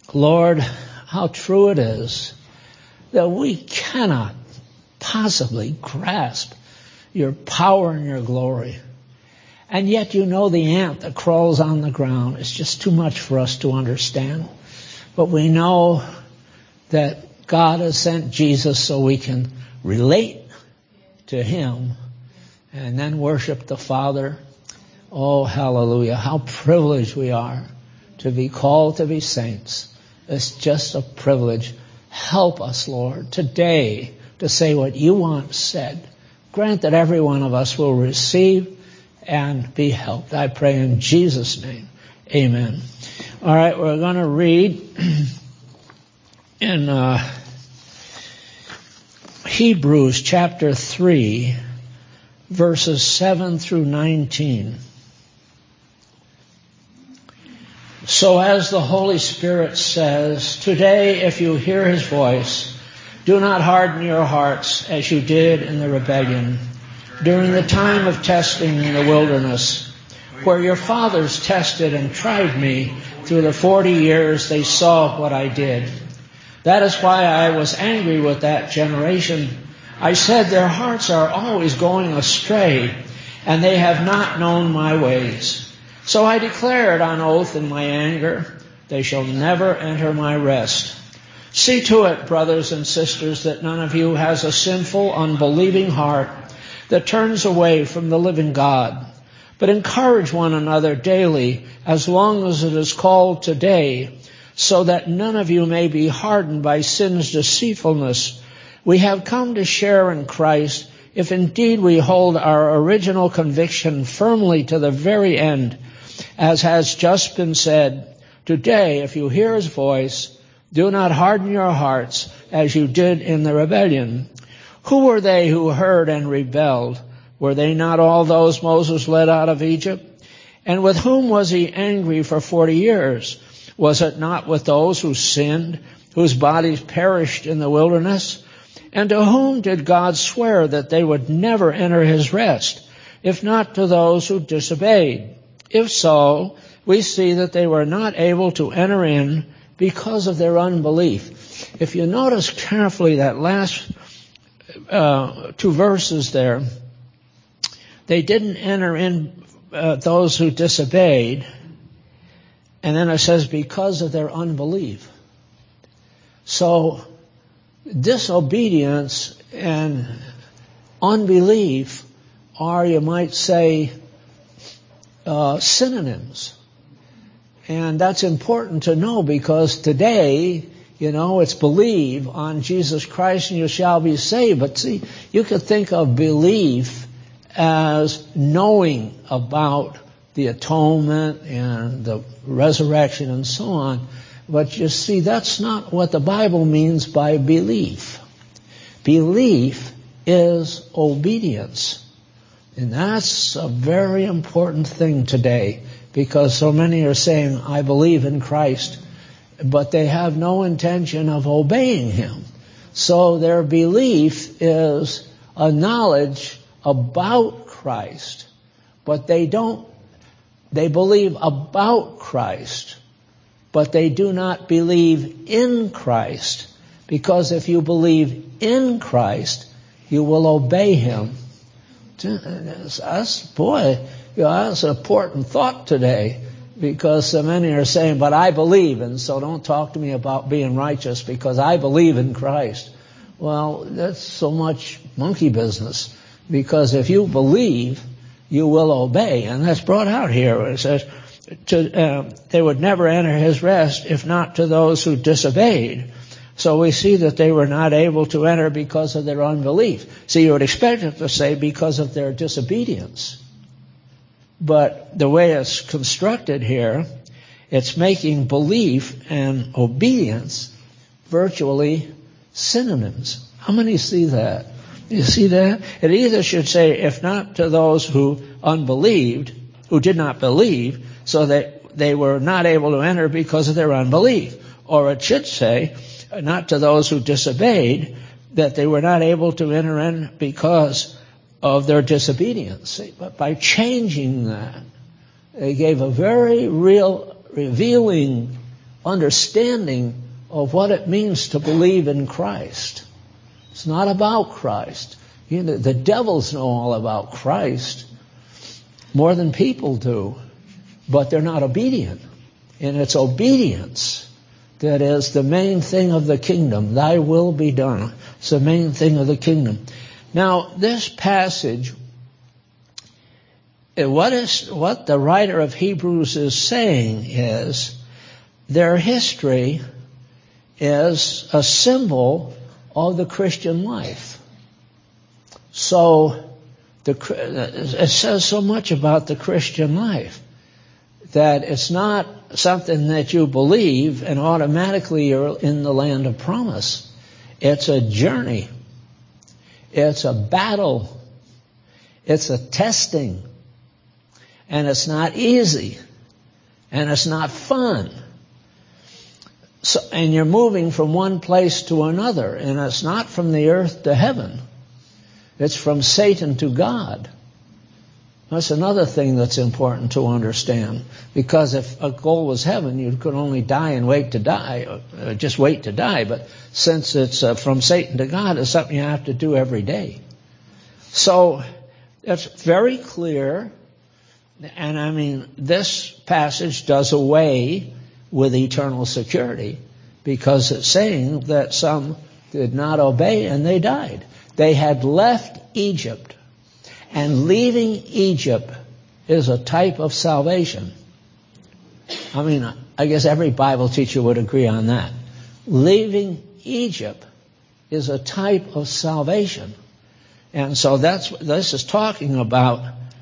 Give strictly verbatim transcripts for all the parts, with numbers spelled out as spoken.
Lord, how true it is that we cannot possibly grasp your power and your glory. And yet you know the ant that crawls on the ground. It's just too much for us to understand. But we know that God has sent Jesus so we can relate to him and then worship the Father. Oh, hallelujah. How privileged we are to be called to be saints. It's just a privilege. Help us, Lord, today to say what you want said. Grant that every one of us will receive and be helped. I pray in Jesus' name. Amen. All right, we're going to read in uh, Hebrews chapter three, verses seven through nineteen. So as the Holy Spirit says, today if you hear his voice, do not harden your hearts as you did in the rebellion during the time of testing in the wilderness, where your fathers tested and tried me through the forty years they saw what I did. That is why I was angry with that generation. I said their hearts are always going astray, and they have not known my ways. So I declared on oath in my anger, they shall never enter my rest. See to it, brothers and sisters, that none of you has a sinful, unbelieving heart that turns away from the living God. But encourage one another daily, as long as it is called today, so that none of you may be hardened by sin's deceitfulness. We have come to share in Christ, if indeed we hold our original conviction firmly to the very end. As has just been said, today, if you hear his voice, do not harden your hearts as you did in the rebellion. Who were they who heard and rebelled? Were they not all those Moses led out of Egypt? And with whom was he angry for forty years? Was it not with those who sinned, whose bodies perished in the wilderness? And to whom did God swear that they would never enter his rest, if not to those who disobeyed? If so, we see that they were not able to enter in because of their unbelief. If you notice carefully that last uh, two verses there, they didn't enter in uh, those who disobeyed, and then it says because of their unbelief. So disobedience and unbelief are, you might say, uh, synonyms. And that's important to know, because today, you know, it's believe on Jesus Christ and you shall be saved. But see, you could think of belief as knowing about the atonement and the resurrection and so on. But you see, that's not what the Bible means by belief. Belief is obedience. And that's a very important thing today, because so many are saying, I believe in Christ, but they have no intention of obeying him. So their belief is a knowledge about Christ, but they don't, they believe about Christ, but they do not believe in Christ, because if you believe in Christ, you will obey him. That's, boy, you know, that's an important thought today, because so many are saying, but I believe, and so don't talk to me about being righteous because I believe in Christ. Well, that's so much monkey business, because if you believe, you will obey. And that's brought out here. It says, to, uh, they would never enter his rest if not to those who disobeyed. So we see that they were not able to enter because of their unbelief. See, you would expect it to say because of their disobedience. But the way it's constructed here, it's making belief and obedience virtually synonyms. How many see that? You see that? It either should say, if not to those who unbelieved, who did not believe, so that they were not able to enter because of their unbelief. Or it should say, not to those who disobeyed, that they were not able to enter in because of their disobedience. But by changing that, they gave a very real, revealing understanding of what it means to believe in Christ. It's not about Christ. You know, the devils know all about Christ more than people do, but they're not obedient. And it's obedience that is the main thing of the kingdom. Thy will be done. It's the main thing of the kingdom. Now, this passage, what is what the writer of Hebrews is saying is their history is a symbol of the Christian life. So the, it says so much about the Christian life that it's not something that you believe and automatically you're in the land of promise. It's a journey. It's a battle. It's a testing. And it's not easy. And it's not fun. So, and you're moving from one place to another. And it's not from the earth to heaven. It's from Satan to God. That's another thing that's important to understand. Because if a goal was heaven, you could only die and wait to die, or just wait to die. But since it's uh, from Satan to God, it's something you have to do every day. So it's very clear. And I mean, this passage does away with eternal security because it's saying that some did not obey and they died. They had left Egypt. And leaving Egypt is a type of salvation. I mean, I guess every Bible teacher would agree on that. Leaving Egypt is a type of salvation. And so that's this is talking about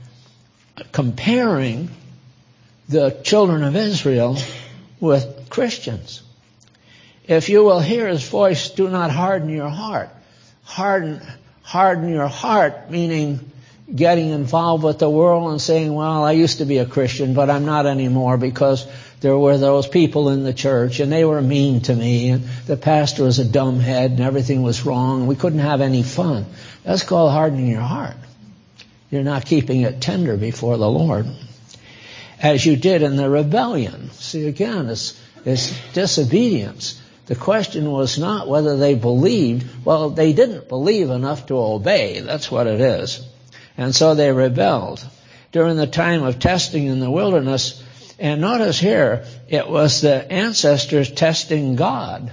comparing the children of Israel with Christians. If you will hear his voice, do not harden your heart. Harden, harden your heart, meaning getting involved with the world and saying, well, I used to be a Christian, but I'm not anymore because there were those people in the church and they were mean to me and the pastor was a dumbhead and everything was wrong and we couldn't have any fun. That's called hardening your heart. You're not keeping it tender before the Lord. As you did in the rebellion. See, again, it's, it's disobedience. The question was not whether they believed. Well, they didn't believe enough to obey. That's what it is. And so they rebelled during the time of testing in the wilderness. And notice here, it was the ancestors testing God.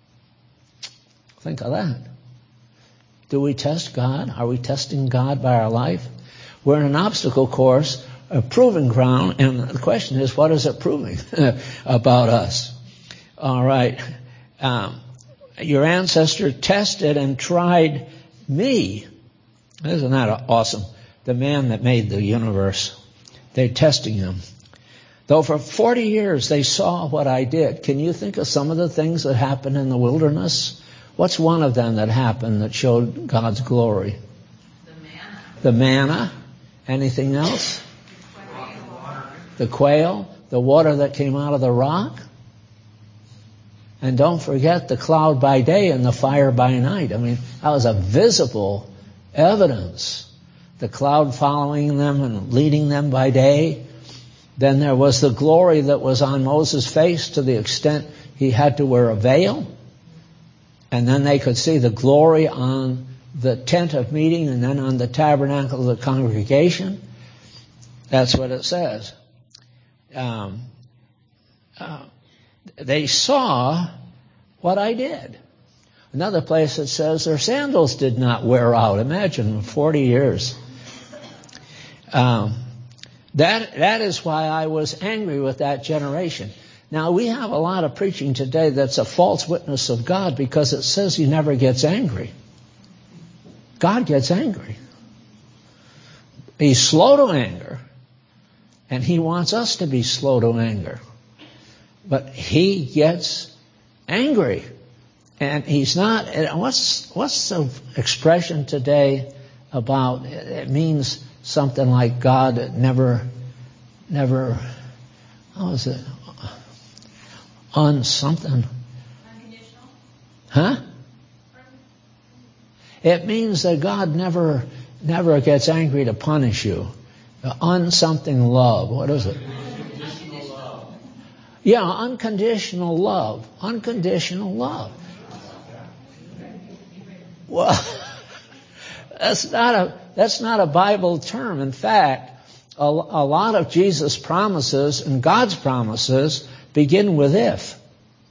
Think of that. Do we test God? Are we testing God by our life? We're in an obstacle course, a proving ground, and the question is, what is it proving about us? All right. Um, your ancestor tested and tried me. Isn't that awesome? The man that made the universe. They're testing him. Though for forty years they saw what I did. Can you think of some of the things that happened in the wilderness? What's one of them that happened that showed God's glory? The manna. The manna. Anything else? The quail. The water that came out of the rock. And don't forget the cloud by day and the fire by night. I mean, that was a visible evidence. The cloud following them and leading them by day. Then there was the glory that was on Moses' face to the extent he had to wear a veil. And then they could see the glory on the tent of meeting and then on the tabernacle of the congregation. That's what it says. Um, uh, they saw what I did. Another place it says their sandals did not wear out. Imagine, forty years. Um, that that is why I was angry with that generation. Now, we have a lot of preaching today that's a false witness of God because it says he never gets angry. God gets angry. He's slow to anger, and he wants us to be slow to anger. But he gets angry. And he's not, what's, what's the expression today about, it means something like God never, never, how is it? On something. Unconditional? Huh? It means that God never, never gets angry to punish you. On something love. What is it? Unconditional love. Yeah, unconditional love. Unconditional love. Well, that's not a that's not a Bible term. In fact, a, a lot of Jesus' promises and God's promises begin with if.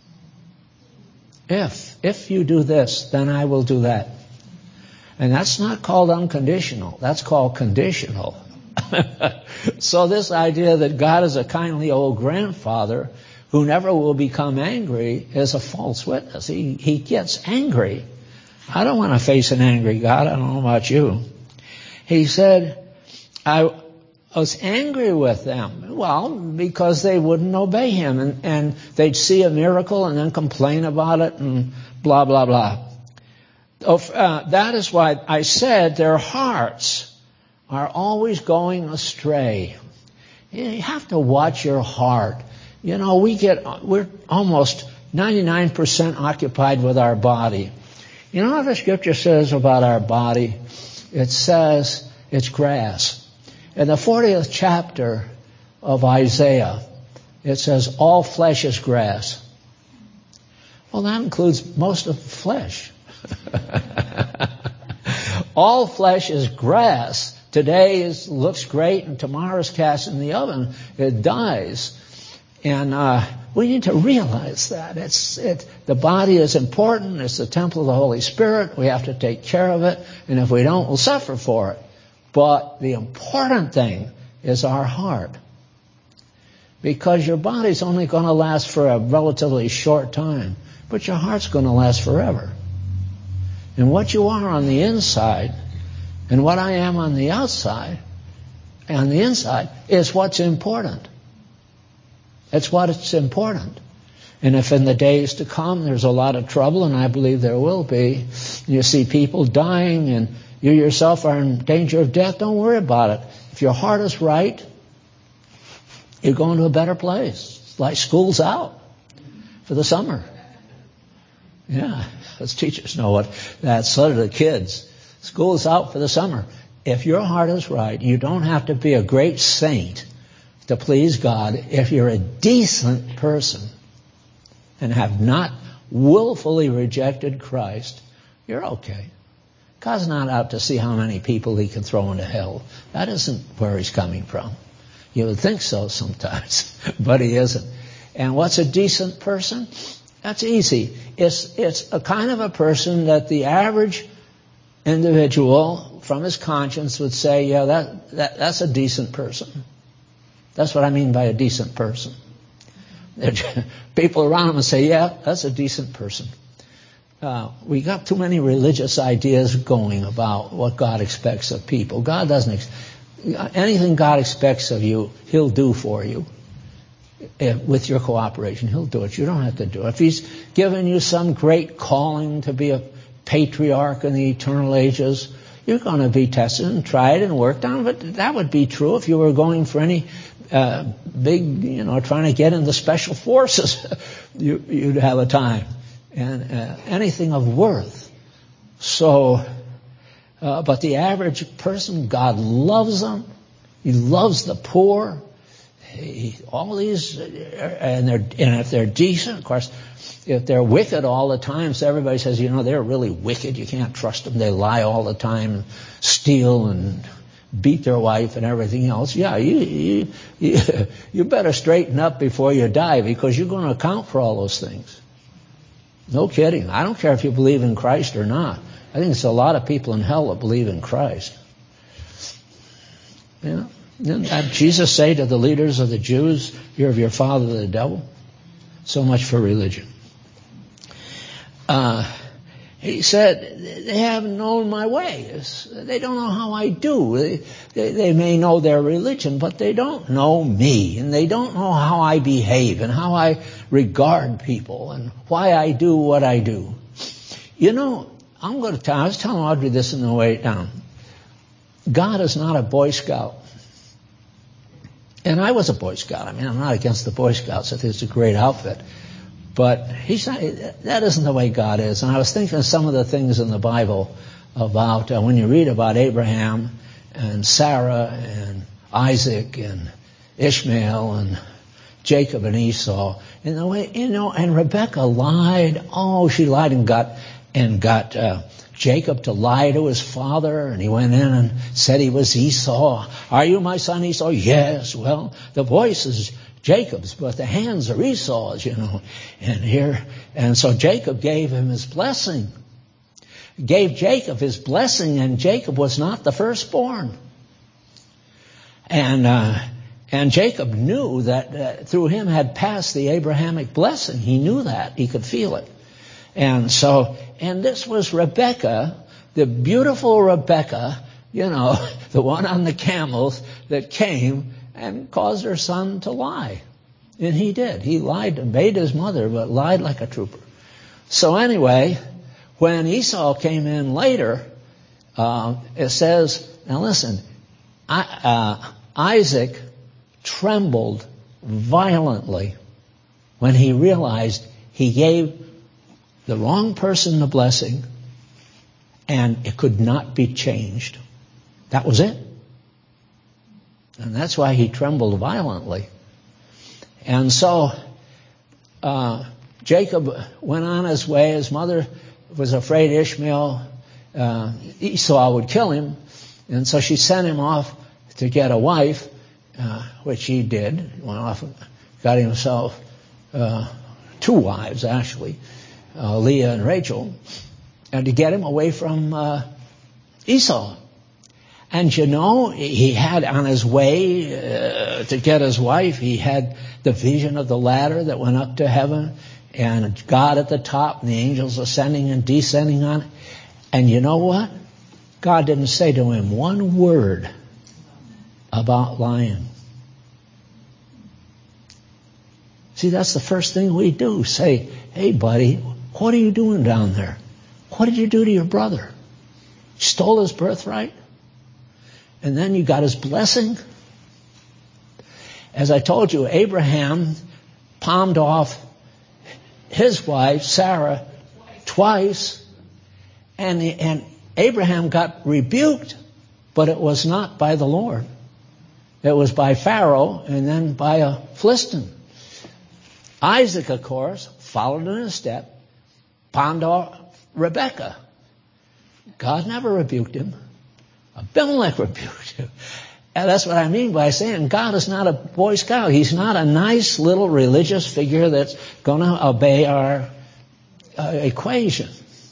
If. If you do this, then I will do that. And that's not called unconditional. That's called conditional. So this idea that God is a kindly old grandfather who never will become angry is a false witness. He, he gets angry. I don't want to face an angry God. I don't know about you. He said, I was angry with them. Well, because they wouldn't obey him. And, and they'd see a miracle and then complain about it and blah, blah, blah. Oh, uh, that is why I said their hearts are always going astray. You have to watch your heart. You know, we get, we're almost ninety-nine percent occupied with our body. You know what the scripture says about our body? It says it's grass. In the fortieth chapter of Isaiah, it says all flesh is grass. Well, that includes most of flesh. All flesh is grass. Today is, looks great, and tomorrow is cast in the oven. It dies. And uh, we need to realize that. It's it. The body is important. It's the temple of the Holy Spirit. We have to take care of it. And if we don't, we'll suffer for it. But the important thing is our heart. Because your body's only going to last for a relatively short time. But your heart's going to last forever. And what you are on the inside and what I am on the outside, on the inside, is what's important. It's what's important. And if in the days to come there's a lot of trouble, and I believe there will be, you see people dying and you yourself are in danger of death, don't worry about it. If your heart is right, you're going to a better place. It's like school's out for the summer. Yeah, us teachers know what that's. So do the kids. School's out for the summer. If your heart is right, you don't have to be a great saint to please God. If you're a decent person and have not willfully rejected Christ, you're okay. God's not out to see how many people he can throw into hell. That isn't where he's coming from. You would think so sometimes, but he isn't. And what's a decent person? That's easy. It's it's a kind of a person that the average individual from his conscience would say, yeah, that, that that's a decent person. That's what I mean by a decent person. People around him would say, yeah, that's a decent person. Uh, we got too many religious ideas going about what God expects of people. God doesn't ex- anything God expects of you, he'll do for you. If, with your cooperation, he'll do it. You don't have to do it. If he's given you some great calling to be a patriarch in the eternal ages, you're going to be tested and tried and worked on. But that would be true if you were going for any uh, big, you know, trying to get in the special forces. you, you'd have a time. And uh, anything of worth. So, uh, but the average person, God loves them. He loves the poor. He, all these, and they're and if they're decent, of course, if they're wicked all the time, so everybody says, you know, they're really wicked. You can't trust them. They lie all the time, steal and beat their wife and everything else. Yeah, you you you, you better straighten up before you die, because you're going to account for all those things. No kidding. I don't care if you believe in Christ or not. I think it's a lot of people in hell that believe in Christ. You know? Didn't Jesus say to the leaders of the Jews, you're of your father the devil? So much for religion. Uh, he said, they haven't known my ways. They don't know how I do. They, they, they may know their religion, but they don't know me. And they don't know how I behave and how I regard people and why I do what I do. You know, I'm going to tell, I was telling Audrey this on the way down. God is not a Boy Scout. And I was a Boy Scout. I mean, I'm not against the Boy Scouts. I think it's a great outfit. But he's not, that isn't the way God is. And I was thinking of some of the things in the Bible about uh, when you read about Abraham and Sarah and Isaac and Ishmael and Jacob and Esau. And the way, you know, and Rebekah lied. Oh, she lied and got, and got, uh, Jacob to lie to his father, and he went in and said he was Esau. Are you my son Esau? Yes. Well, the voice is Jacob's, but the hands are Esau's, you know. And here, and so Jacob gave him his blessing. Gave Jacob his blessing, and Jacob was not the firstborn. And, uh, and Jacob knew that uh, through him had passed the Abrahamic blessing. He knew that. He could feel it. And so, and this was Rebekah, the beautiful Rebekah, you know, the one on the camels that came and caused her son to lie. And he did. He lied, obeyed his mother, but lied like a trooper. So anyway, when Esau came in later, uh, it says, now listen, I, uh, Isaac trembled violently when he realized he gave the wrong person the blessing, and it could not be changed. That was it. And that's why he trembled violently. And so uh, Jacob went on his way. His mother was afraid Ishmael, uh, Esau would kill him, and so she sent him off to get a wife, uh, which he did. He went off and got himself uh, two wives, actually. Uh, Leah and Rachel, and to get him away from uh, Esau. And you know, he had on his way uh, to get his wife, he had the vision of the ladder that went up to heaven, and God at the top, and the angels ascending and descending on it. And you know what? God didn't say to him one word about lying. See, that's the first thing we do. Say, hey, buddy, what are you doing down there? What did you do to your brother? You stole his birthright? And then you got his blessing? As I told you, Abraham palmed off his wife, Sarah, twice. And, and Abraham got rebuked, but it was not by the Lord. It was by Pharaoh and then by a Philistine. Isaac, of course, followed in his step, palmed off Rebekah. God never rebuked him. Abimelech rebuked him. And that's what I mean by saying God is not a Boy Scout. He's not a nice little religious figure that's going to obey our uh, equation.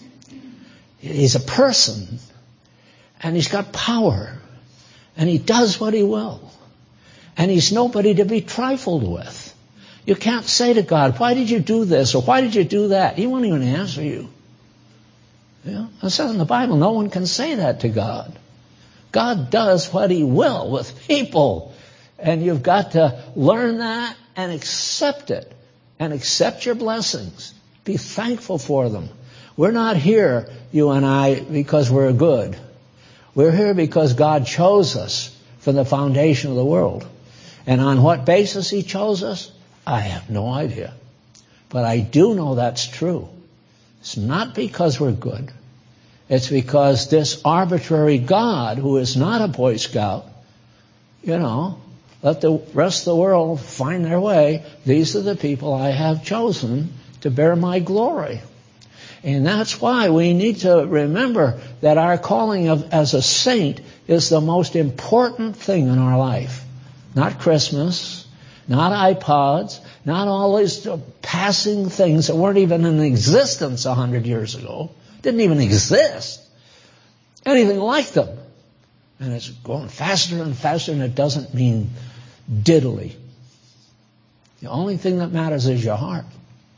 He's a person, and he's got power, and he does what he will. And he's nobody to be trifled with. You can't say to God, why did you do this, or why did you do that? He won't even answer you. You know, it says in the Bible, no one can say that to God. God does what he will with people. And you've got to learn that and accept it. And accept your blessings. Be thankful for them. We're not here, you and I, because we're good. We're here because God chose us from the foundation of the world. And on what basis he chose us, I have no idea. But I do know that's true. It's not because we're good. It's because this arbitrary God, who is not a Boy Scout, you know, let the rest of the world find their way. These are the people I have chosen to bear my glory. And that's why we need to remember that our calling of, as a saint is the most important thing in our life. Not Christmas, not iPods, not all these passing things that weren't even in existence a hundred years ago. Didn't even exist. Anything like them. And it's going faster and faster, and it doesn't mean diddly. The only thing that matters is your heart.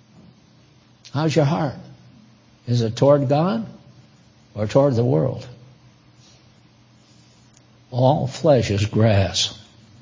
How's your heart? Is it toward God or toward the world? All flesh is grass.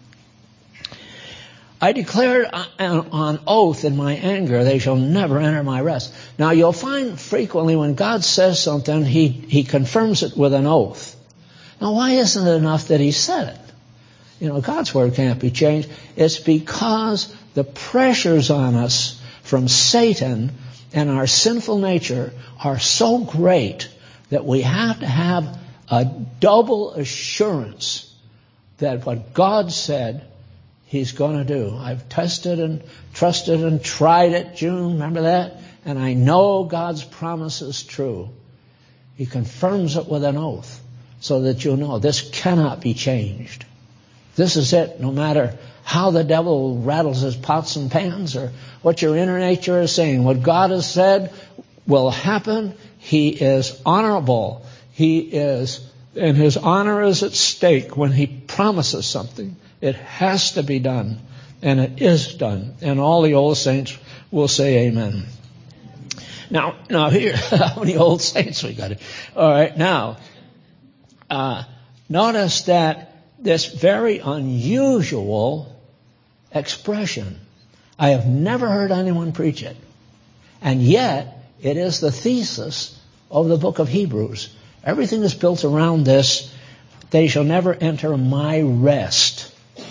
I declared on oath in my anger, they shall never enter my rest. Now you'll find frequently when God says something, he, he confirms it with an oath. Now why isn't it enough that he said it? You know, God's word can't be changed. It's because the pressures on us from Satan and our sinful nature are so great that we have to have a double assurance that what God said He's going to do. I've tested and trusted and tried it, June, remember that? And I know God's promise is true. He confirms it with an oath so that you'll know this cannot be changed. This is it, no matter how the devil rattles his pots and pans or what your inner nature is saying. What God has said will happen. He is honorable. He is, and his honor is at stake when he promises something. It has to be done, and it is done. And all the old saints will say amen. Now, now here, how many old saints we got? All right, now, uh, notice that this very unusual expression, I have never heard anyone preach it, and yet it is the thesis of the book of Hebrews. Everything is built around this. They shall never enter my rest.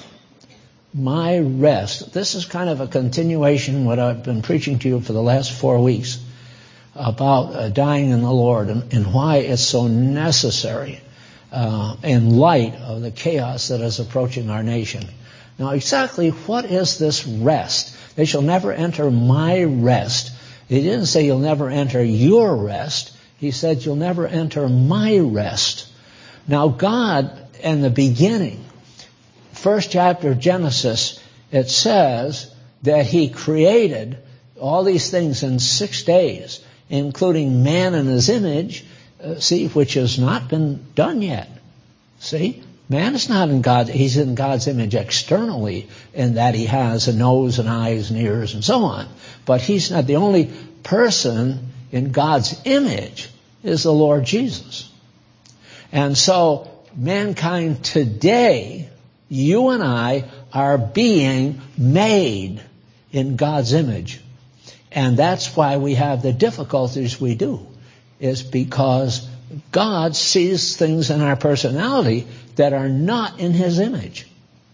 My rest. This is kind of a continuation of what I've been preaching to you for the last four weeks about uh, dying in the Lord and, and why it's so necessary uh, in light of the chaos that is approaching our nation. Now, exactly what is this rest? They shall never enter my rest. He didn't say you'll never enter your rest. He said you'll never enter my rest. Now, God, in the beginning, first chapter of Genesis, it says that he created all these things in six days, including man in his image, uh, see, which has not been done yet. See, man is not in God. He's in God's image externally in that he has a nose and eyes and ears and so on. But he's not the only person in God's image is the Lord Jesus. And so mankind today, you and I, are being made in God's image. And that's why we have the difficulties we do, is because God sees things in our personality that are not in his image.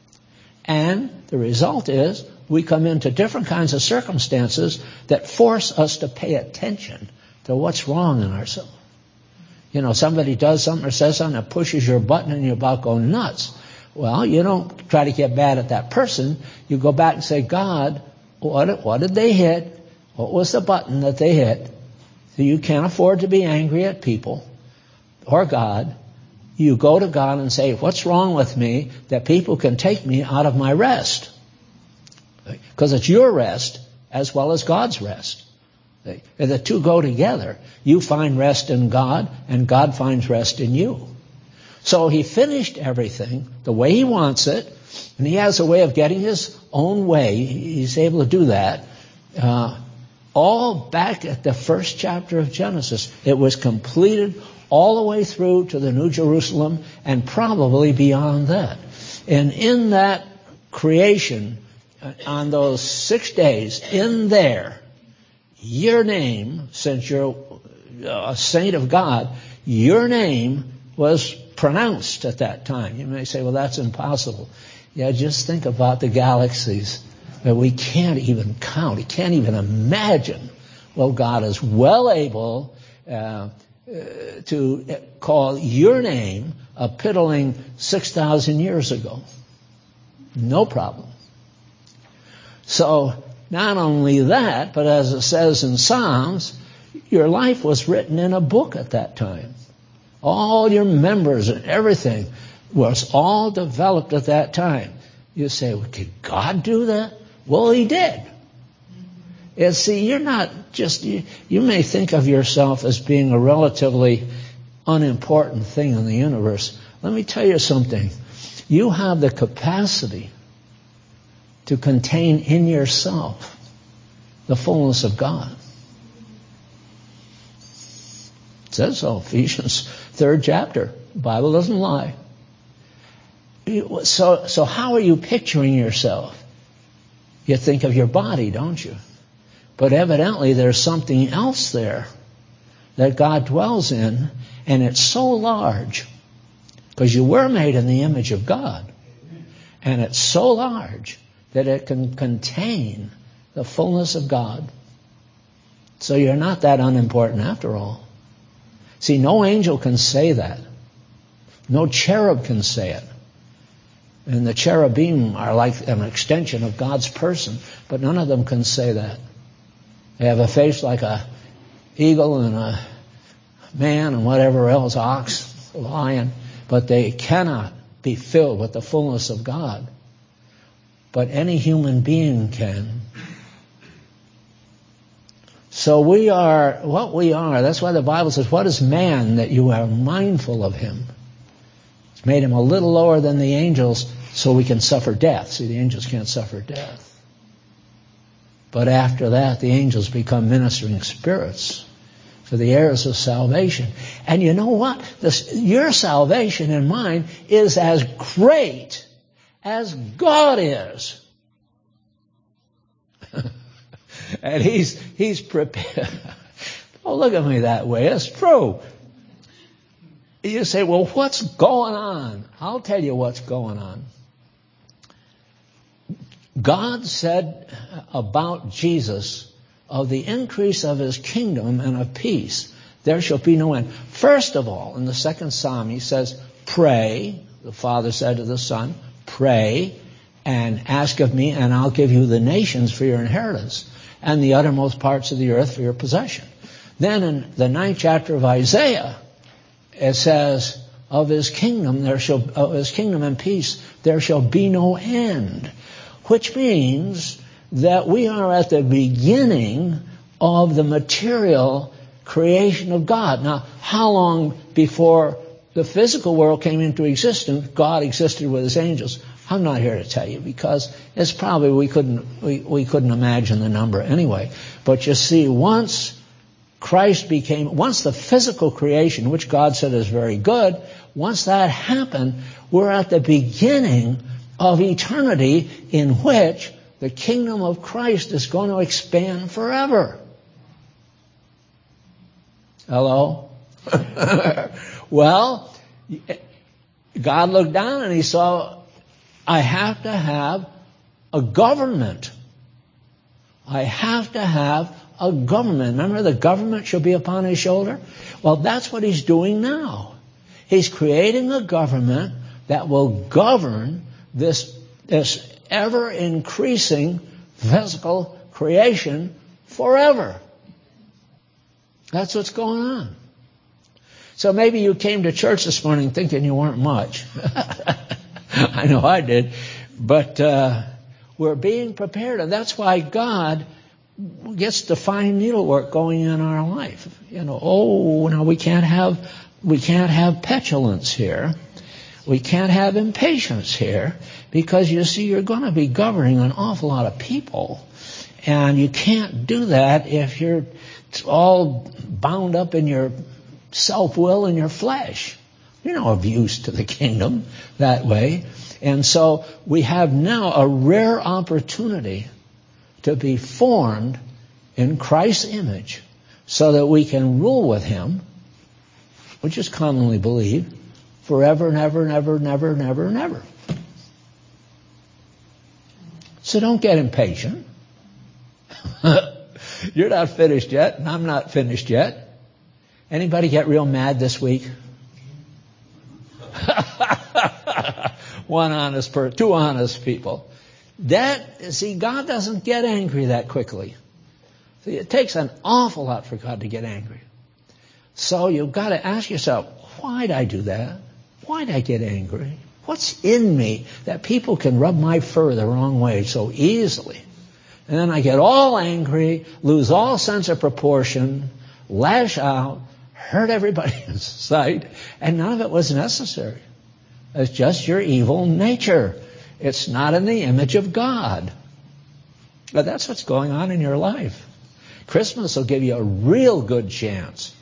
And the result is we come into different kinds of circumstances that force us to pay attention to what's wrong in ourselves. You know, somebody does something or says something that pushes your button and you're about going nuts. Well, you don't try to get bad at that person. You go back and say, God, what, what did they hit? What was the button that they hit? So you can't afford to be angry at people or God. You go to God and say, what's wrong with me that people can take me out of my rest? Because it's your rest as well as God's rest. And the two go together. You find rest in God, and God finds rest in you. So he finished everything the way he wants it, and he has a way of getting his own way. He's able to do that. Uh, all back at the first chapter of Genesis. It was completed all the way through to the New Jerusalem and probably beyond that. And in that creation, on those six days, in there, your name, since you're a saint of God, your name was pronounced at that time. You may say, well, that's impossible. Yeah, just think about the galaxies that we can't even count. We can't even imagine. Well, God is well able uh, uh, to call your name a piddling six thousand years ago. No problem. So, not only that, but as it says in Psalms, your life was written in a book at that time. All your members and everything was all developed at that time. You say, well, did God do that? Well, he did. And see, you're not just, you, you may think of yourself as being a relatively unimportant thing in the universe. Let me tell you something. You have the capacity to contain in yourself the fullness of God. It says so, Ephesians third chapter. The Bible doesn't lie. So, so how are you picturing yourself? You think of your body, don't you? But evidently there's something else there that God dwells in, and it's so large because you were made in the image of God, and it's so large that it can contain the fullness of God. So you're not that unimportant after all. See, no angel can say that. No cherub can say it. And the cherubim are like an extension of God's person, but none of them can say that. They have a face like a eagle and a man and whatever else, ox, lion, but they cannot be filled with the fullness of God. But any human being can. So we are what we are. That's why the Bible says, what is man that you are mindful of him? It's made him a little lower than the angels so we can suffer death. See, the angels can't suffer death. But after that, the angels become ministering spirits for the heirs of salvation. And you know what? This, your salvation and mine is as great as God is. And he's he's prepared. Don't look at me that way. It's true. You say, well, what's going on? I'll tell you what's going on. God said about Jesus, of the increase of his kingdom and of peace, there shall be no end. First of all, in the second psalm, he says, pray. The Father said to the Son, pray and ask of me, and I'll give you the nations for your inheritance and the uttermost parts of the earth for your possession. Then in the ninth chapter of Isaiah, it says, of his kingdom, there shall, of his kingdom and peace, there shall be no end. Which means that we are at the beginning of the material creation of God. Now, how long before the physical world came into existence, God existed with his angels? I'm not here to tell you, because it's probably we couldn't we, we couldn't imagine the number anyway. But you see, once Christ became, once the physical creation, which God said is very good, once that happened, we're at the beginning of eternity in which the kingdom of Christ is going to expand forever. Hello? Well, God looked down and he saw, I have to have a government. I have to have a government. Remember, the government shall be upon his shoulder? Well, that's what he's doing now. He's creating a government that will govern this, this ever-increasing physical creation forever. That's what's going on. So maybe you came to church this morning thinking you weren't much. I know I did. But uh, we're being prepared, and that's why God gets the fine needlework going in our life. You know, oh, no, we can't have we can't have petulance here. We can't have impatience here, because you see, you're going to be governing an awful lot of people, and you can't do that if you're all bound up in your self-will and your flesh. You're no of use to the kingdom that way. And so we have now a rare opportunity to be formed in Christ's image so that we can rule with him, which is commonly believed, forever, never, never, never, never, never. So don't get impatient. You're not finished yet, and I'm not finished yet. Anybody get real mad this week? One honest person, two honest people. That, see, God doesn't get angry that quickly. See, it takes an awful lot for God to get angry. So you've got to ask yourself, why'd I do that? Why'd I get angry? What's in me that people can rub my fur the wrong way so easily? And then I get all angry, lose all sense of proportion, lash out, hurt everybody in sight, and none of it was necessary. It's just your evil nature. It's not in the image of God. But that's what's going on in your life. Christmas will give you a real good chance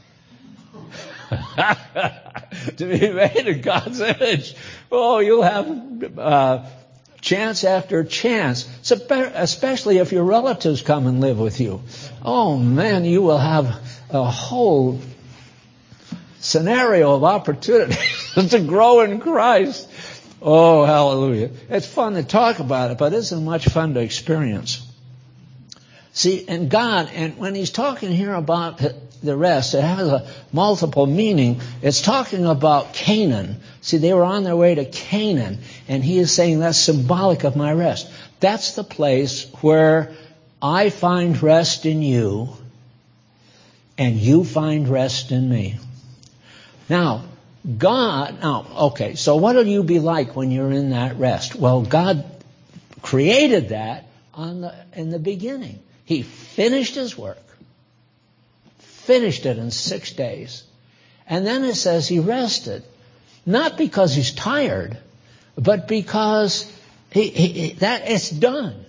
to be made in God's image. Oh, you'll have uh, chance after chance, especially if your relatives come and live with you. Oh, man, you will have a whole scenario of opportunities to grow in Christ. Oh, hallelujah. It's fun to talk about it, but it isn't much fun to experience. See, and God, and when he's talking here about the rest. It has a multiple meaning. It's talking about Canaan. See, they were on their way to Canaan, and he is saying that's symbolic of my rest. That's the place where I find rest in you, and you find rest in me. Now, God, now, okay, so what will you be like when you're in that rest? Well, God created that on the, in the beginning. He finished his work, finished it in six days. And then it says he rested, not because he's tired, but because he, he, that it's done.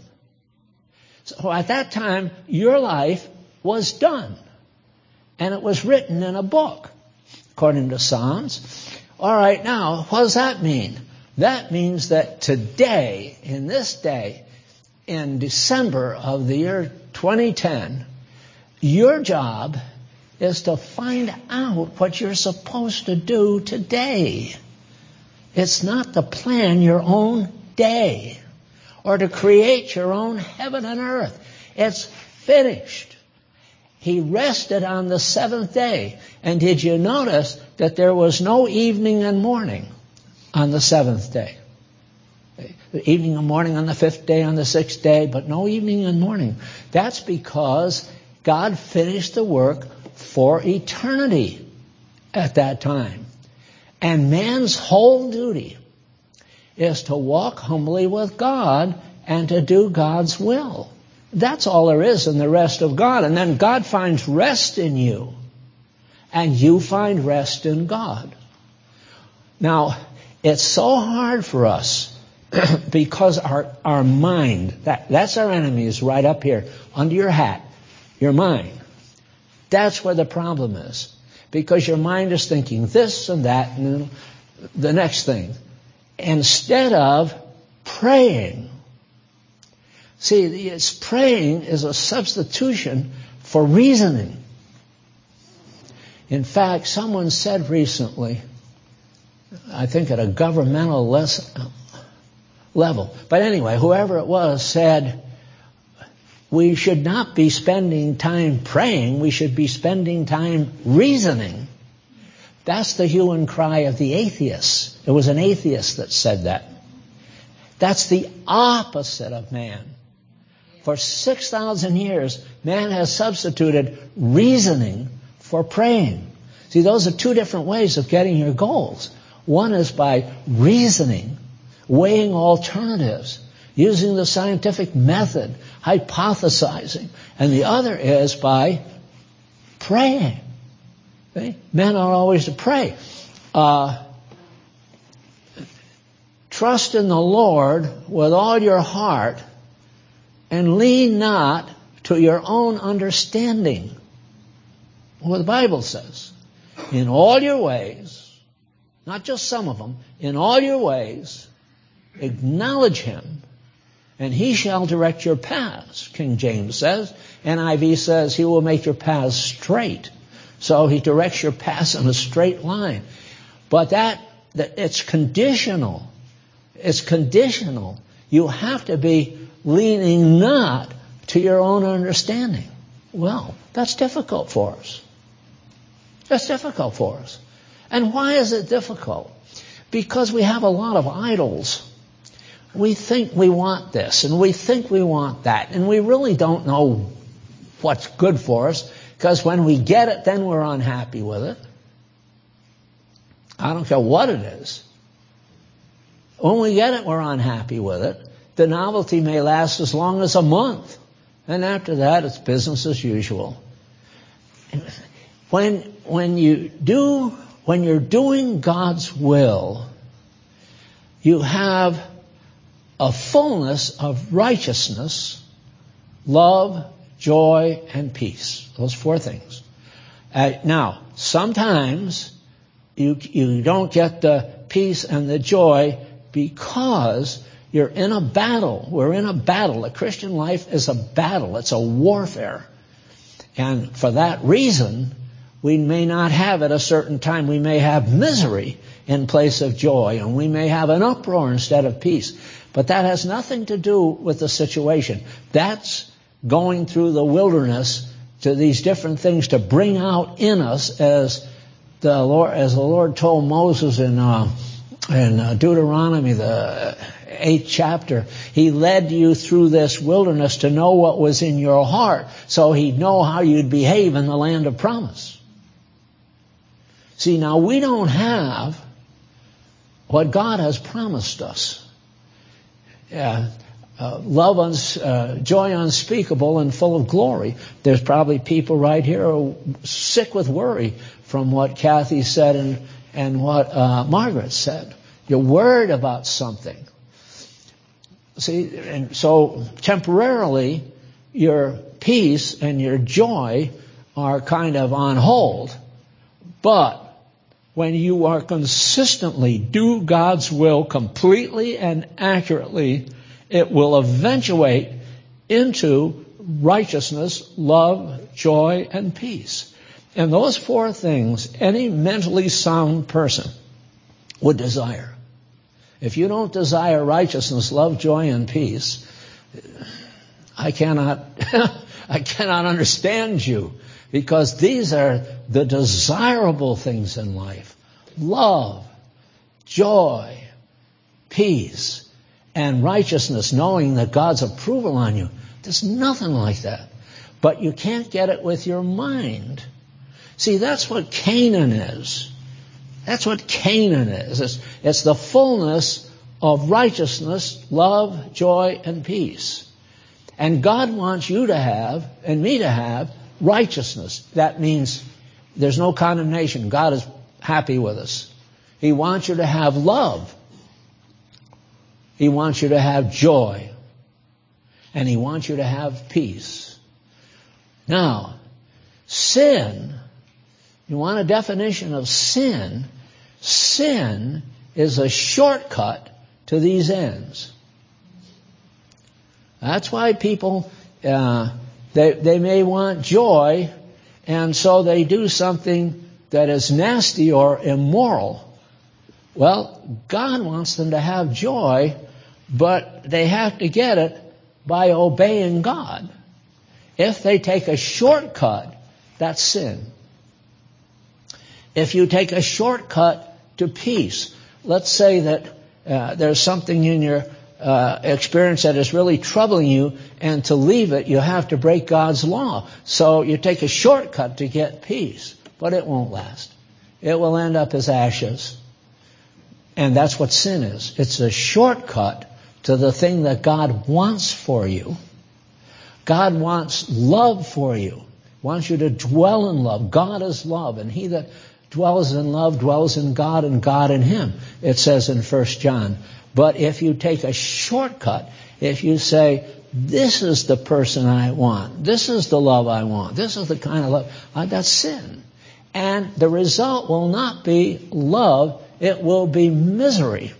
So at that time, your life was done. And it was written in a book, according to Psalms. All right, now, what does that mean? That means that today, in this day, in December of the year twenty ten, your job is to find out what you're supposed to do today. It's not to plan your own day or to create your own heaven and earth. It's finished. He rested on the seventh day. And did you notice that there was no evening and morning on the seventh day? The evening and morning on the fifth day, on the sixth day, but no evening and morning. That's because God finished the work for eternity at that time. And man's whole duty is to walk humbly with God and to do God's will. That's all there is in the rest of God. And then God finds rest in you, and you find rest in God. Now, it's so hard for us because our, our mind, that, that's our enemy, is right up here, under your hat, your mind. That's where the problem is. Because your mind is thinking this and that and the next thing, instead of praying. See, it's praying is a substitution for reasoning. In fact, someone said recently, I think at a governmental les- level, but anyway, whoever it was said, we should not be spending time praying, we should be spending time reasoning. That's the hue and cry of the atheists. It was an atheist that said that. That's the opposite of man. For six thousand years, man has substituted reasoning for praying. See, those are two different ways of getting your goals. One is by reasoning, weighing alternatives, using the scientific method, hypothesizing. And the other is by praying. Okay? Men are always to pray. Uh, trust in the Lord with all your heart and lean not to your own understanding. What the Bible says. In all your ways, not just some of them, in all your ways, acknowledge him, and he shall direct your paths, King James says. N I V says he will make your paths straight. So he directs your paths in a straight line. But that, that it's conditional. It's conditional. You have to be leaning not to your own understanding. Well, that's difficult for us. That's difficult for us. And why is it difficult? Because we have a lot of idols. We think we want this, and we think we want that, and we really don't know what's good for us, because when we get it, then we're unhappy with it. I don't care what it is. When we get it, we're unhappy with it. The novelty may last as long as a month, and after that, it's business as usual. When when you do when you're doing God's will, you have a fullness of righteousness, love, joy, and peace. Those four things. Uh, now, sometimes you you don't get the peace and the joy because you're in a battle. We're in a battle. The Christian life is a battle. It's a warfare. And for that reason, we may not have at a certain time. We may have misery in place of joy, and we may have an uproar instead of peace. But that has nothing to do with the situation. That's going through the wilderness to these different things to bring out in us, as the Lord, as the Lord told Moses in uh, in uh, Deuteronomy, the eighth chapter. He led you through this wilderness to know what was in your heart, so he'd know how you'd behave in the land of promise. See, now we don't have what God has promised us. Yeah. Uh, love, uns, uh, joy unspeakable and full of glory. There's probably people right here who are sick with worry from what Kathy said and, and what uh, Margaret said. You're worried about something. See, and so temporarily your peace and your joy are kind of on hold. But when you are consistently do God's will completely and accurately, it will eventuate into righteousness, love, joy, and peace. And those four things any mentally sound person would desire. If you don't desire righteousness, love, joy, and peace, I cannot, I cannot understand you, because these are the desirable things in life. Love, joy, peace, and righteousness, knowing that God's approval on you. There's nothing like that. But you can't get it with your mind. See, that's what Canaan is. That's what Canaan is. It's, it's the fullness of righteousness, love, joy, and peace. And God wants you to have, and me to have, righteousness. That means there's no condemnation. God is happy with us. He wants you to have love. He wants you to have joy. And he wants you to have peace. Now, sin, you want a definition of sin? Sin is a shortcut to these ends. That's why people, uh, they, they may want joy, and so they do something that is nasty or immoral. Well, God wants them to have joy, but they have to get it by obeying God. If they take a shortcut, that's sin. If you take a shortcut to peace, let's say that uh, there's something in your uh, experience that is really troubling you, and to leave it, you have to break God's law. So you take a shortcut to get peace, but it won't last. It will end up as ashes. And that's what sin is. It's a shortcut to the thing that God wants for you. God wants love for you. Wants you to dwell in love. God is love, and he that dwells in love dwells in God, and God in him, it says in First John. But if you take a shortcut, if you say, this is the person I want, this is the love I want, this is the kind of love, uh, that's sin. And the result will not be love, it will be misery.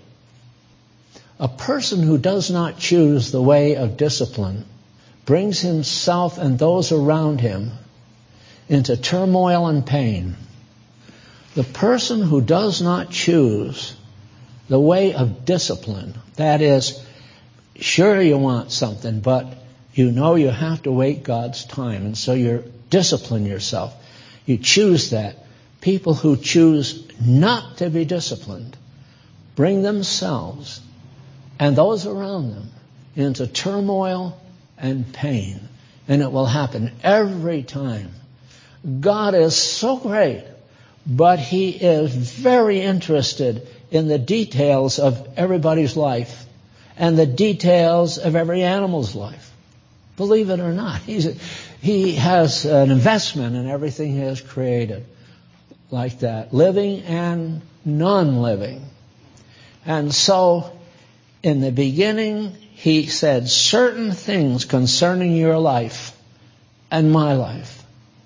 A person who does not choose the way of discipline brings himself and those around him into turmoil and pain. The person who does not choose the way of discipline, that is, sure you want something, but you know you have to wait God's time, and so you discipline yourself. You choose that. People who choose not to be disciplined bring themselves and those around them into turmoil and pain. And it will happen every time. God is so great, but he is very interested in the details of everybody's life and the details of every animal's life. Believe it or not, he's a, he has an investment in everything he has created like that, living and non-living. And so, in the beginning, he said certain things concerning your life and my life.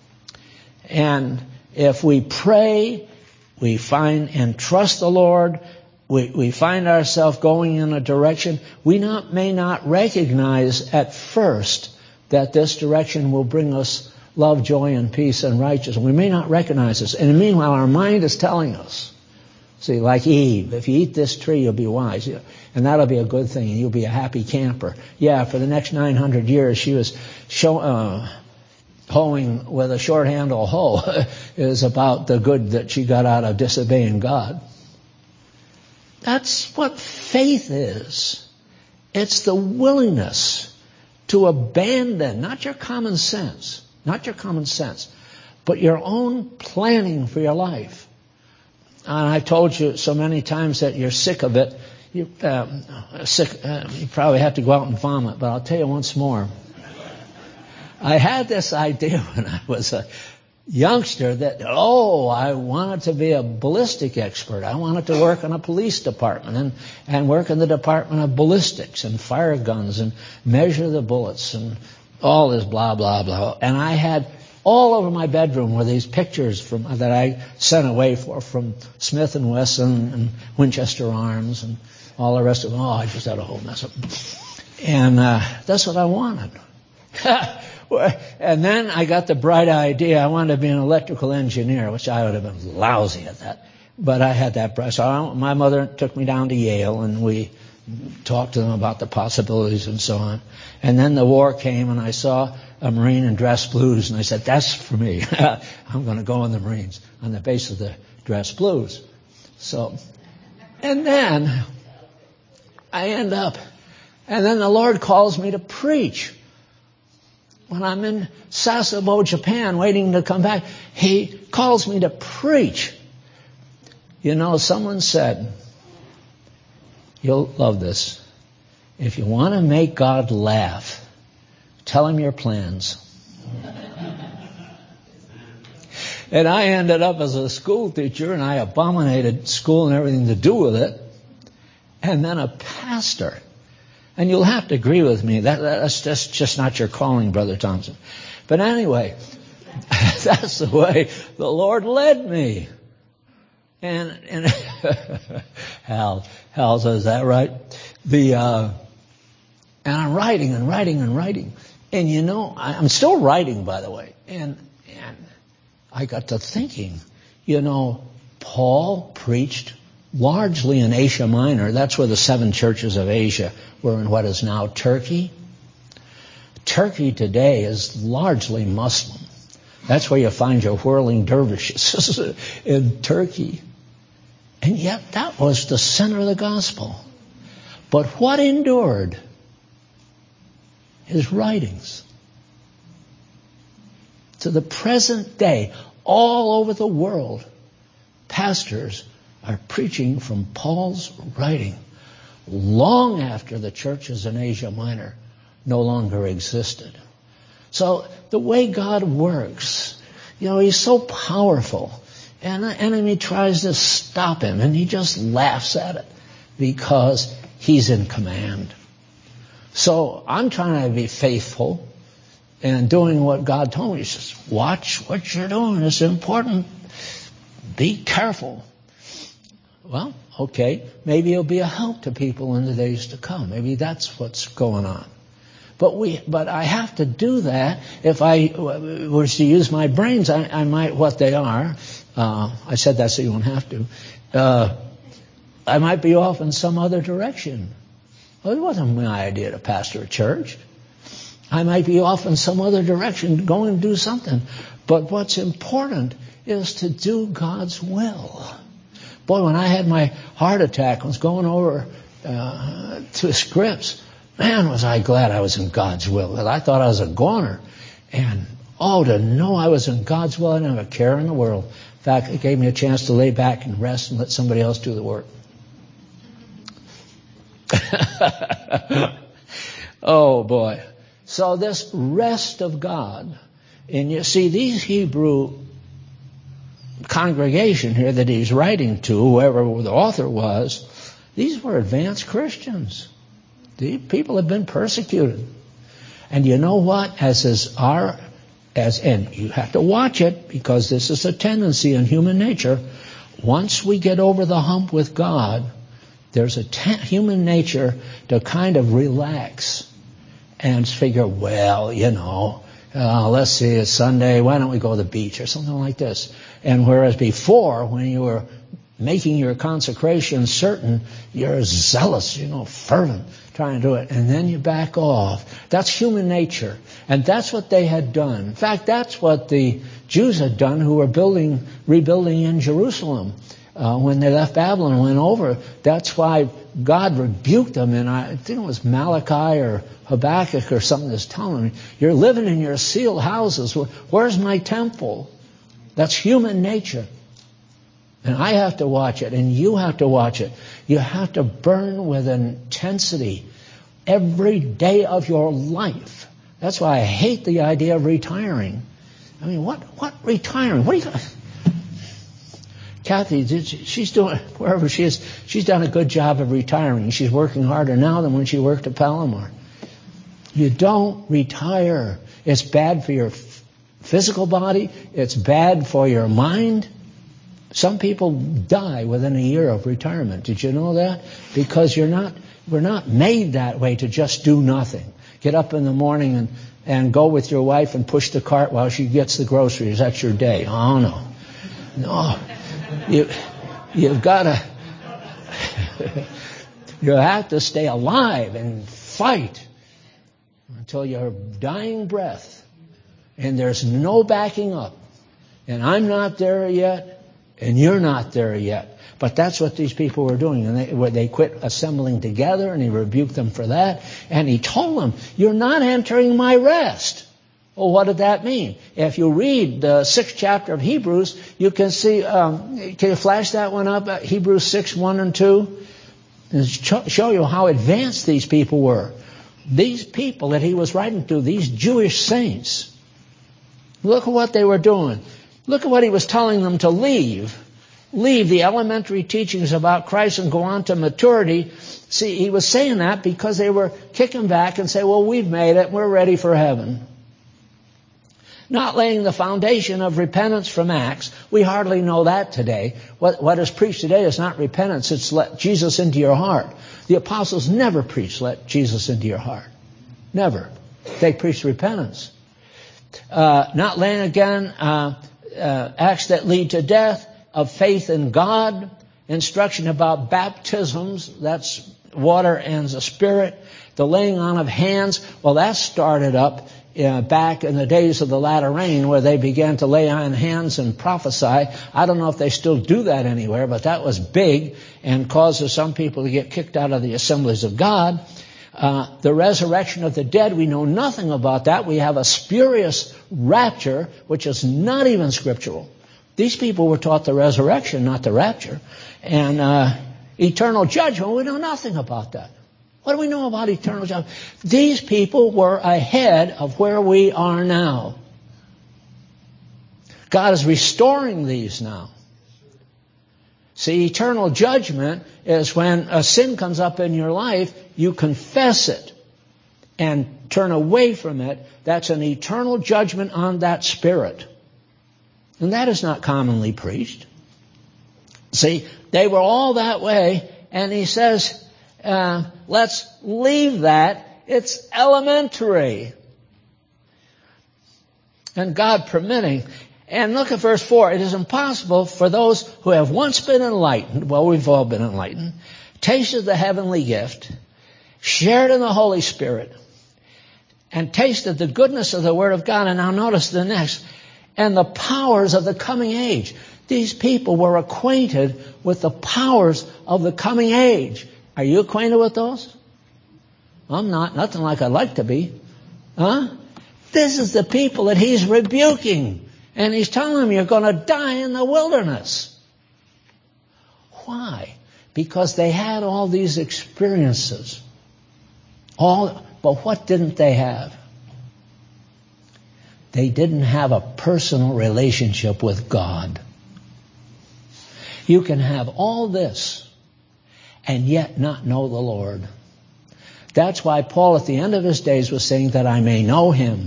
And if we pray, we find and trust the Lord, we, we find ourselves going in a direction we not, may not recognize at first that this direction will bring us love, joy, and peace and righteousness. We may not recognize this. And meanwhile, our mind is telling us. See, like Eve, if you eat this tree, you'll be wise. And that'll be a good thing, and you'll be a happy camper. Yeah, for the next nine hundred years, she was show, uh, hoeing with a short handle hoe is about the good that she got out of disobeying God. That's what faith is. It's the willingness to abandon, not your common sense, not your common sense, but your own planning for your life. And I've told you so many times that you're sick of it. You, um, sick, uh, you probably have to go out and vomit, but I'll tell you once more. I had this idea when I was a youngster that, oh, I wanted to be a ballistic expert. I wanted to work in a police department and, and work in the department of ballistics and fire guns and measure the bullets and all this blah, blah, blah. And I had all over my bedroom were these pictures from that I sent away for from Smith and Wesson and Winchester Arms and all the rest of them. Oh, I just had a whole mess of them. And uh, that's what I wanted. And then I got the bright idea. I wanted to be an electrical engineer, which I would have been lousy at that. But I had that bright. So I, my mother took me down to Yale, and we talked to them about the possibilities and so on. And then the war came, and I saw a Marine in dress blues, and I said, that's for me. I'm going to go in the Marines on the basis of the dress blues. So, and then I end up, and then the Lord calls me to preach. When I'm in Sasebo, Japan, waiting to come back, He calls me to preach. You know, someone said, you'll love this, if you want to make God laugh, tell Him your plans. And I ended up as a school teacher, and I abominated school and everything to do with it, and then a pastor. And you'll have to agree with me. That, that's, that's just not your calling, Brother Thompson. But anyway, that's the way the Lord led me. And, and Hal, Hal says, is that right? The, uh, and I'm writing and writing and writing. And you know, I'm still writing, by the way. And, and I got to thinking, you know, Paul preached largely in Asia Minor. That's where the seven churches of Asia were in what is now Turkey. Turkey today is largely Muslim. That's where you find your whirling dervishes in Turkey. And yet that was the center of the gospel. But what endured? His writings. To the present day, all over the world, pastors are preaching from Paul's writing long after the churches in Asia Minor no longer existed. So the way God works, you know, He's so powerful, and the enemy tries to stop Him, and he just laughs at it because He's in command. So I'm trying to be faithful and doing what God told me. He says, watch what you're doing. It's important. Be careful. Well, okay, maybe it'll be a help to people in the days to come. Maybe that's what's going on. But we, but I have to do that. If I was to use my brains, I, I might, what they are, uh, I said that so you won't have to, uh, I might be off in some other direction. Well, it wasn't my idea to pastor a church. I might be off in some other direction, going and do something. But what's important is to do God's will. Boy, when I had my heart attack, I was going over uh, to Scripps. Man, was I glad I was in God's will. I thought I was a goner. And, oh, to know I was in God's will, I didn't have a care in the world. In fact, it gave me a chance to lay back and rest and let somebody else do the work. Oh, boy. So this rest of God, and you see, these Hebrew congregation here that he's writing to, whoever the author was, these were advanced Christians. These people have been persecuted. And you know what? As is our, as, and you have to watch it because this is a tendency in human nature. Once we get over the hump with God, there's a te- human nature to kind of relax and figure, well, you know, uh, let's see, it's Sunday, why don't we go to the beach or something like this? And whereas before, when you were making your consecration certain, you're zealous, you know, fervent, trying to do it, and then you back off. That's human nature. And that's what they had done. In fact, that's what the Jews had done who were building, rebuilding in Jerusalem. Uh, when they left Babylon and went over, that's why God rebuked them. And I think it was Malachi or Habakkuk or something that's telling them, you're living in your sealed houses. Where's my temple? That's human nature. And I have to watch it, and you have to watch it. You have to burn with intensity every day of your life. That's why I hate the idea of retiring. I mean, what what retiring? What are you... Kathy, she's doing, wherever she is, she's done a good job of retiring. She's working harder now than when she worked at Palomar. You don't retire. It's bad for your physical body. It's bad for your mind. Some people die within a year of retirement. Did you know that? Because you're not, we're not made that way to just do nothing. Get up in the morning and, and go with your wife and push the cart while she gets the groceries. That's your day. Oh, no. No. You, you've got to, you have to stay alive and fight until your dying breath. And there's no backing up. And I'm not there yet. And you're not there yet. But that's what these people were doing. And they, where they quit assembling together, and he rebuked them for that. And he told them, you're not entering my rest. Well, what did that mean? If you read the sixth chapter of Hebrews, you can see, um, can you flash that one up? Hebrews six, one and two. And show you how advanced these people were. These people that he was writing to, these Jewish saints, look at what they were doing. Look at what he was telling them to leave. Leave the elementary teachings about Christ and go on to maturity. See, he was saying that because they were kicking back and say, well, we've made it. We're ready for heaven. Not laying the foundation of repentance from acts. We hardly know that today. What, what is preached today is not repentance. It's let Jesus into your heart. The apostles never preached let Jesus into your heart. Never. They preached repentance. Uh, not laying again... Uh, Uh, acts that lead to death, of faith in God, instruction about baptisms, that's water and the Spirit, the laying on of hands. Well, that started up uh, back in the days of the latter rain, where they began to lay on hands and prophesy. I don't know if they still do that anywhere, but that was big and causes some people to get kicked out of the assemblies of God. Uh, the resurrection of the dead, we know nothing about that. We have a spurious rapture, which is not even scriptural. These people were taught the resurrection, not the rapture. And uh, eternal judgment, we know nothing about that. What do we know about eternal judgment? These people were ahead of where we are now. God is restoring these now. See, eternal judgment is when a sin comes up in your life, you confess it and turn away from it. That's an eternal judgment on that spirit. And that is not commonly preached. See, they were all that way, and he says, uh, let's leave that. It's elementary. And God permitting. And look at verse four. It is impossible for those who have once been enlightened, well, we've all been enlightened, tasted the heavenly gift, shared in the Holy Spirit, and tasted the goodness of the Word of God. And now notice the next. And the powers of the coming age. These people were acquainted with the powers of the coming age. Are you acquainted with those? I'm not. Nothing like I'd like to be. Huh? This is the people that he's rebuking. And he's telling them you're going to die in the wilderness. Why? Because they had all these experiences. All, but what didn't they have? They didn't have a personal relationship with God. You can have all this and yet not know the Lord. That's why Paul at the end of his days was saying that I may know him.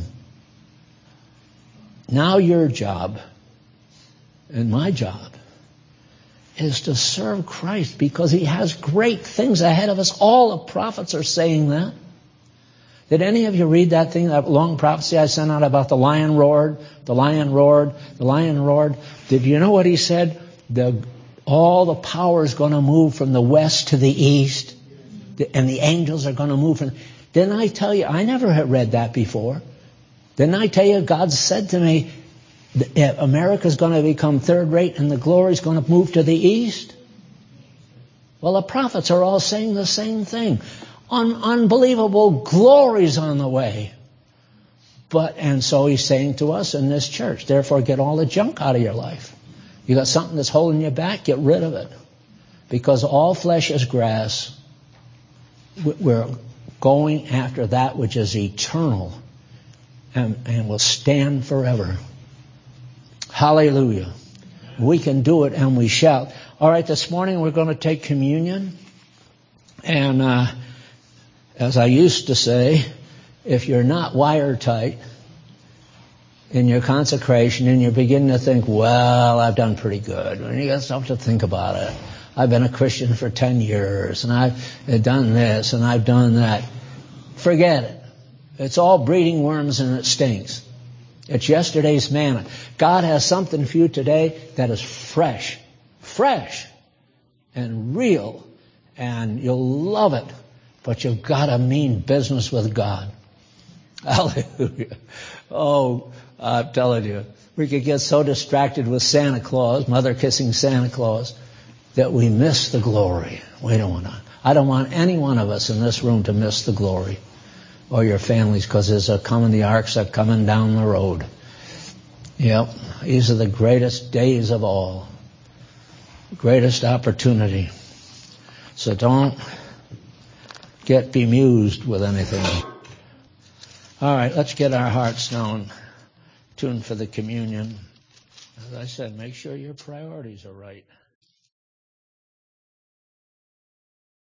Now your job and my job is to serve Christ because he has great things ahead of us. All the prophets are saying that. Did any of you read that thing, that long prophecy I sent out about the lion roared, the lion roared, the lion roared? Did you know what he said? The, all the power is going to move from the west to the east. and the angels are going to move. Didn't I tell you? I never had read that before. Didn't I tell you? God said to me, America's going to become third rate and the glory's going to move to the east. Well, the prophets are all saying the same thing. Un- unbelievable glory's on the way. But, and so he's saying to us in this church, therefore get all the junk out of your life. You got something that's holding you back, get rid of it. Because all flesh is grass. We're going after that which is eternal and, and will stand forever. Hallelujah. We can do it and we shall. All right, this morning we're going to take communion. And uh, as I used to say, if you're not wire-tight in your consecration and you're beginning to think, well, I've done pretty good, and you got stuff to think about it. I've been a Christian for ten years, and I've done this, and I've done that. Forget it. It's all breeding worms and it stinks. It's yesterday's manna. God has something for you today that is fresh, fresh and real, and you'll love it, but you've got to mean business with God. Hallelujah. Oh, I'm telling you, we could get so distracted with Santa Claus, mother kissing Santa Claus, that we miss the glory. We don't want to. I don't want any one of us in this room to miss the glory, or your families, because there's a coming, the arcs are coming down the road. Yep, these are the greatest days of all, greatest opportunity. So don't get bemused with anything. All right, let's get our hearts down, tuned for the communion. As I said, make sure your priorities are right.